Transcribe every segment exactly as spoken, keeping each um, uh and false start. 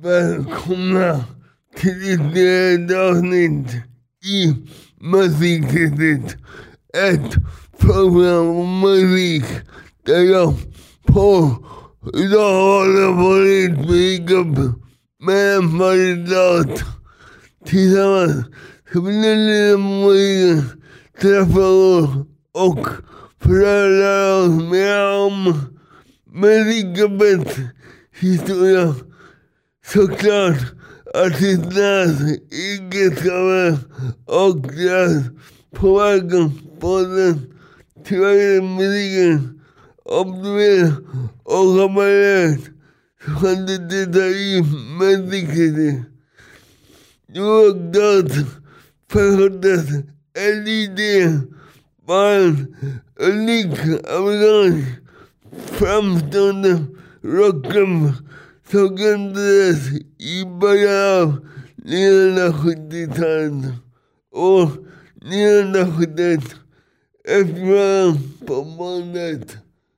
välkomna till ytterligare ett avsnitt i Musiktestet. Ett program om musik där jag på idag håller på lite musik med en kandidat tillsammans. Så vill jag lite musik, träffa oss och förhöra oss mer om musikens historia. Såklart artisternas egenskaper och deras påverkan på den tyvärr musiken. Om du vill och har möjlighet så kan du titta i Musiktestet. New York föddes en idé var en unik amerikansk framstående rockgrupp som grundades i början av niohundrasjuttiotalet. År niohundrasjuttioett efter på bandet.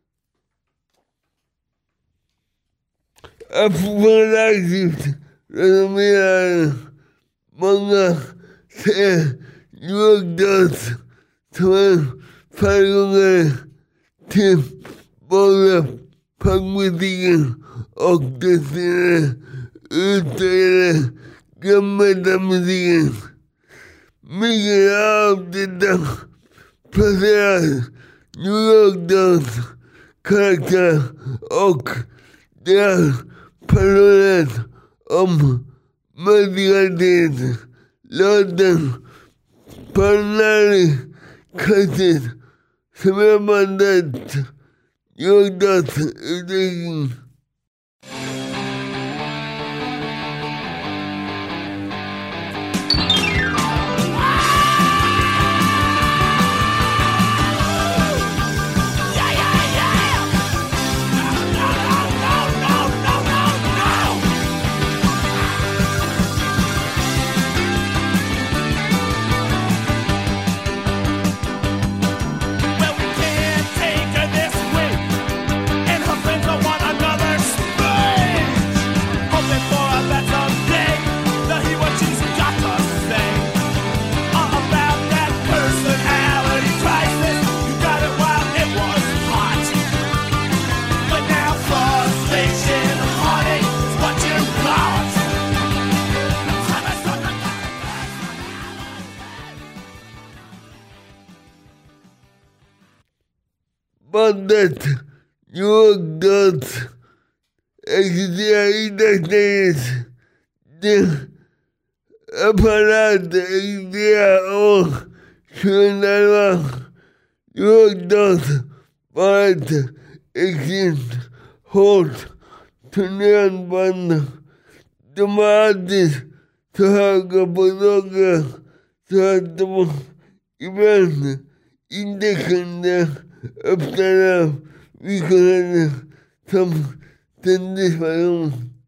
Är fortfarande aktivt renommerade. Många ser New York Dolls som en föregångare till både punkmusiken och den senare utvecklade glammetalmusiken. Mycket av detta placeras New York Dolls karaktär och deras personlighet om musikalitet. Låten Parnari Kasset som är bandet New York Dolls utveckling. Bandet New York Dolls existerar i dagsläget. Det apparat existerar år tjugohundraelva. New York Dolls var ett extremt hårt turnerande band. De var alltid så höga på dagar så att de ibland inte kunde uppträda villkoren som tennisperson.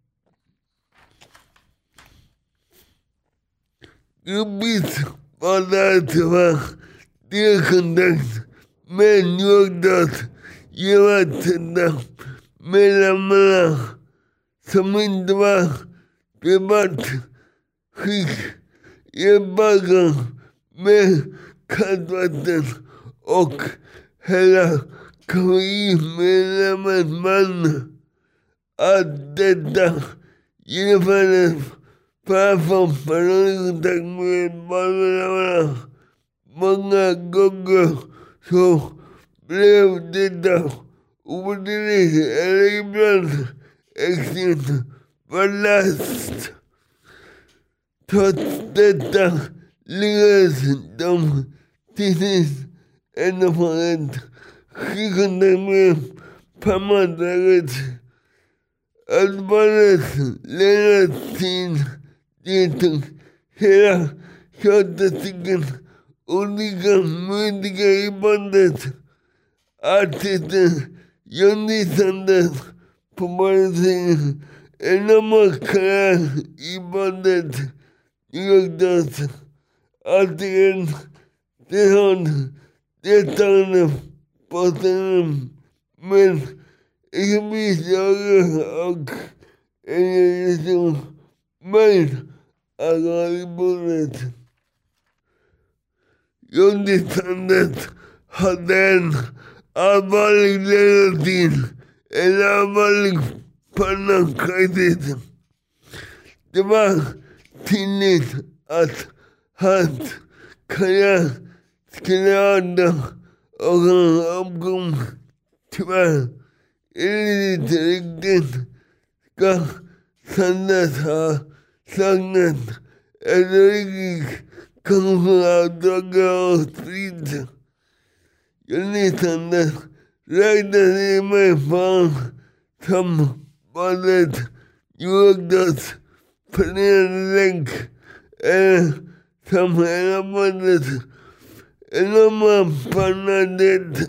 Gruppvis var det tyvärr delkontakt med New York Dolls genom att sätta medlemmarna som inte var privat skick i en bagage med kallvatten och hela kavallerimedlemmens man. Att detta genomfördes för att få personlig kontakt med barnmedlemmarna. Många gånger så blev detta obetydligt eller ibland extremt belast. Trots detta lyckades de till sist ändå få ett skikontakt med pammaträdet. Att bandet lämnat sin deltog hela tjugoåtta stycken olika musiker i bandet. Artisten Johnny Sanders på barnscenen, enorma karriär i bandet New York Dolls. Alltid det har deltagande på scenen, men exempelvis jag och ella hizo mal a Hollywood. Jag tittandet hade en allvarlig ledatin, en allvarlig pannakritik. Det var tydligt att hans karriär skulle öda och han omkom tyvärr enligt riktigt ska Sanders ha saknat en riktigt kanske har dragit och strid. Jag nyttjade räknade mig från sambandet Jordans förening eller samhällsbandet enorma bandet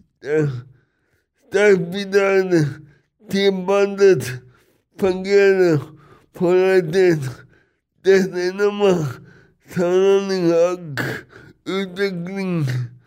statsbidrag till bandet fungerar på rätt det enorma samordning och utveckling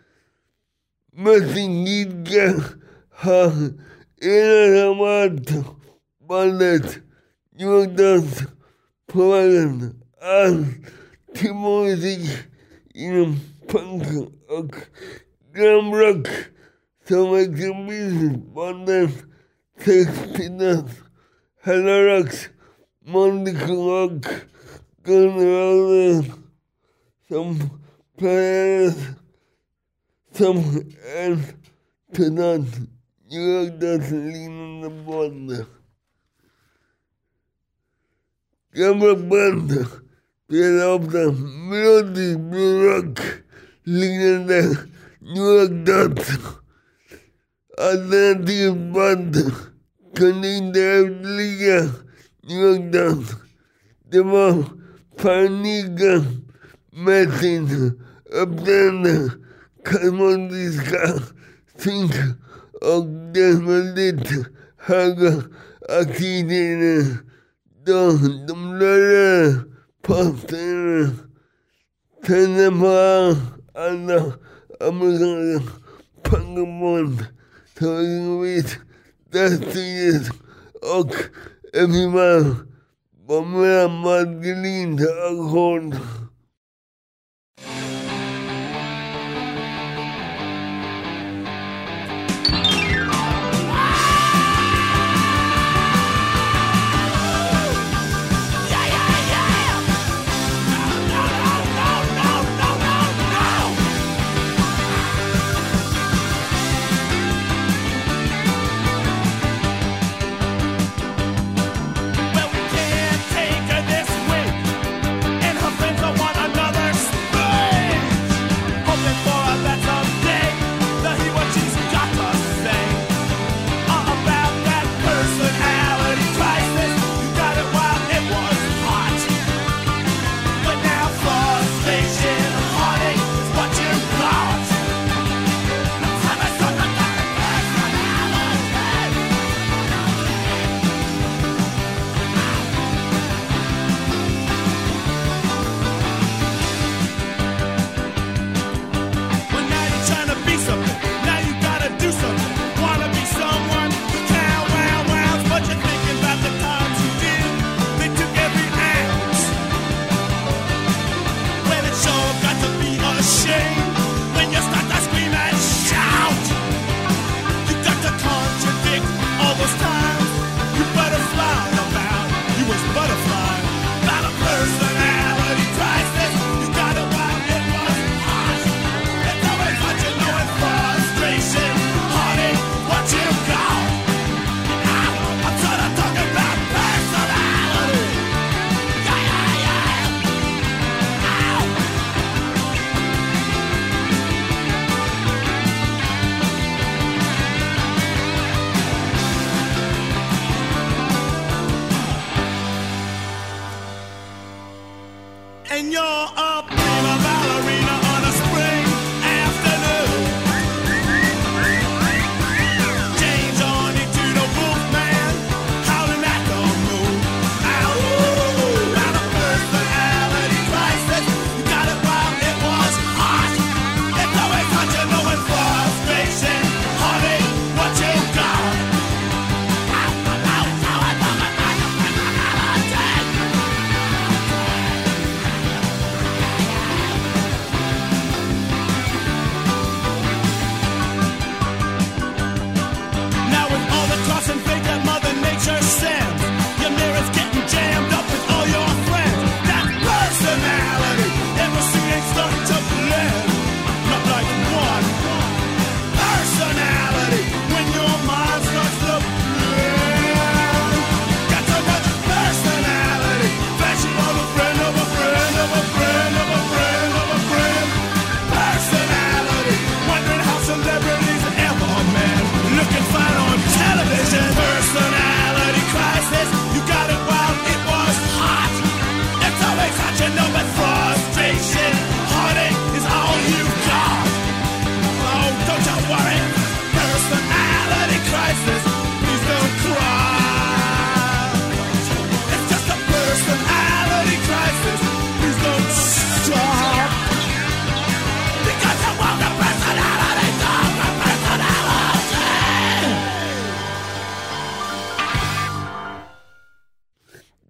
musikidkare har ensamt bandet Jordans påverkan all till musik inom punk och glamrock som exempelvis bandet Sex Pistols, Hello Rocks, Monica och Guns N' Roses som placerades som en totalt Jordansliknande band. Gamla band spelar ofta melodisk rock liknande Jordas. Alternativt band kunde inte efterlikna Jordas. Det var paniken med sin uppträdande karismatiska synk och dess väldigt höga aktiviteter då de rörde på scenen. Tände på alla amerikanska punkband som exempelvis Destiny's och Everyman var mer maskulint och hårt.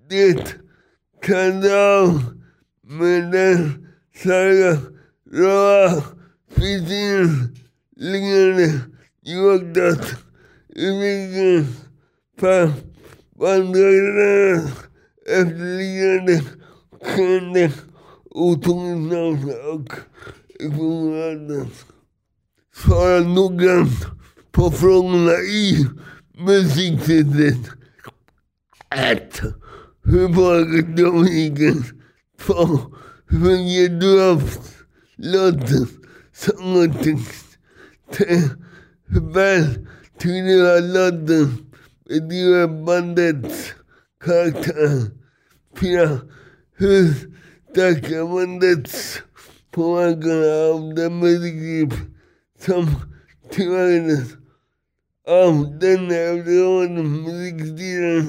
det kan av med den saga Roa Fitin liggande jordat i vilken fall vandrarnas efterliggande kunde otroligt och informationen. Svara noggrant på frågorna i musiktiteln. ett. Hur var dynamiken? två. Hur ger du upp låten, sång och text? tre. Hur väl tycker du låten beskriver bandets karaktär? fyra. Hur stark är bandets påverkan av den musik som tillverkades av den efterhållande musikstilen?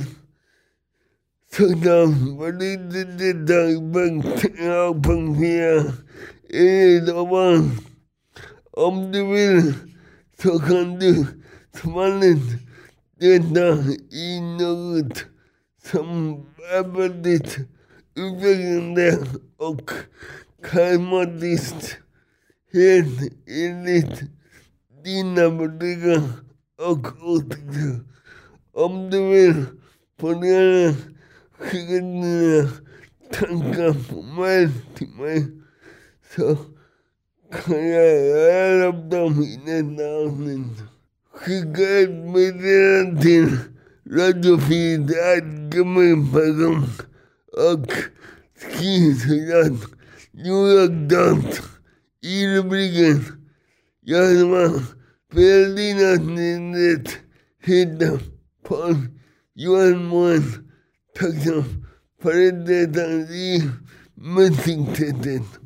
Sådant var det inte detaljpunkt av punkt fyra. Enligt ovan. Om du vill så kan du smalligt delta i något som är väldigt utvecklande och karismatiskt, helt enligt dina värderingar och åsikter. Om du vill får du gärna skicka dina tankar på mig till mig, så kan jag göra upp dem i nästa avsnitt. Skicka ett meddelande till radiofil at gmail punkt com och skriv såklart New York Dot i rubriken. Jag som har spelat in avsnittet heter Paul Johan Mån. Tack så för det i musiktiteln.